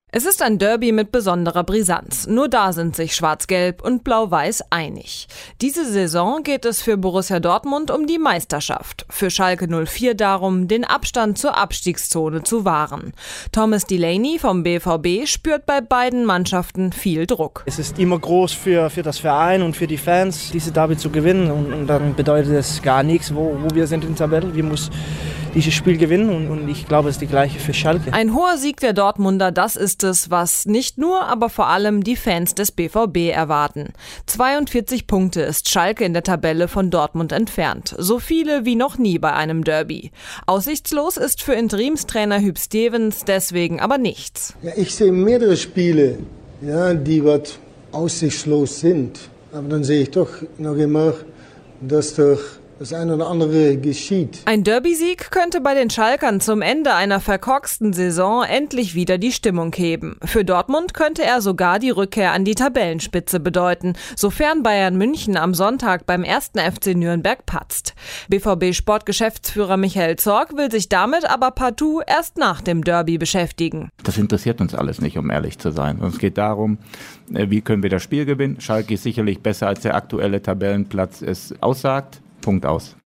Es ist ein Derby mit besonderer Brisanz. Nur da sind sich Schwarz-Gelb und Blau-Weiß einig. Diese Saison geht es für Borussia Dortmund um die Meisterschaft. Für Schalke 04 darum, den Abstand zur Abstiegszone zu wahren. Thomas Delaney vom BVB spürt bei beiden Mannschaften viel Druck. Es ist immer groß für das Verein und für die Fans, diese Derby zu gewinnen. Und dann bedeutet es gar nichts, wo wir sind in der Tabelle. Wir müssen dieses Spiel gewinnen und ich glaube, es ist die gleiche für Schalke. Ein hoher Sieg der Dortmunder, das ist es, was nicht nur, aber vor allem die Fans des BVB erwarten. 42 Punkte ist Schalke in der Tabelle von Dortmund entfernt. So viele wie noch nie bei einem Derby. Aussichtslos ist für Interimstrainer Huub Stevens deswegen aber nichts. Ja, ich sehe mehrere Spiele, die aussichtslos sind. Aber dann sehe ich doch noch immer, dass doch das eine oder andere geschieht. Ein Derby-Sieg könnte bei den Schalkern zum Ende einer verkorksten Saison endlich wieder die Stimmung heben. Für Dortmund könnte er sogar die Rückkehr an die Tabellenspitze bedeuten, sofern Bayern München am Sonntag beim 1. FC Nürnberg patzt. BVB-Sportgeschäftsführer Michael Zorc will sich damit aber partout erst nach dem Derby beschäftigen. Das interessiert uns alles nicht, um ehrlich zu sein. Es geht darum, wie können wir das Spiel gewinnen. Schalke ist sicherlich besser, als der aktuelle Tabellenplatz es aussagt. Punkt aus.